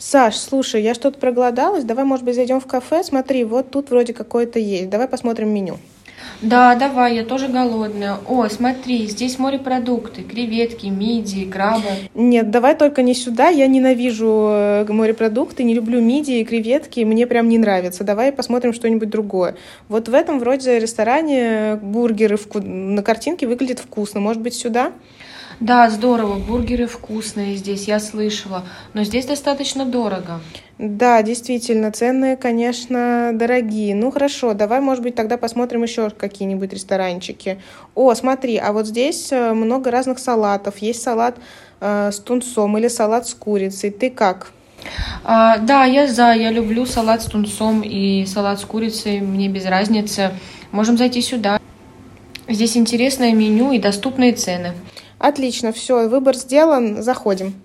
Саш, слушай, я что-то проголодалась. Давай, может быть, зайдем в кафе. Смотри, вот тут вроде какое-то есть. Давай посмотрим меню. Да, давай, я тоже голодная. О, смотри, здесь морепродукты, креветки, мидии, крабы. Нет, давай только не сюда. Я ненавижу морепродукты, не люблю мидии и креветки. Мне прям не нравится. Давай посмотрим что-нибудь другое. Вот в этом вроде ресторане бургеры на картинке выглядят вкусно. Может быть, сюда? Да, здорово, бургеры вкусные здесь, я слышала, но здесь достаточно дорого. Да, действительно, цены, конечно, дорогие. Ну хорошо, давай, может быть, тогда посмотрим еще какие-нибудь ресторанчики. О, смотри, а вот здесь много разных салатов. Есть салат с тунцом или салат с курицей. Ты как? Да, я люблю салат с тунцом и салат с курицей, мне без разницы. Можем зайти сюда. Здесь интересное меню и доступные цены. Отлично, все, выбор сделан, заходим.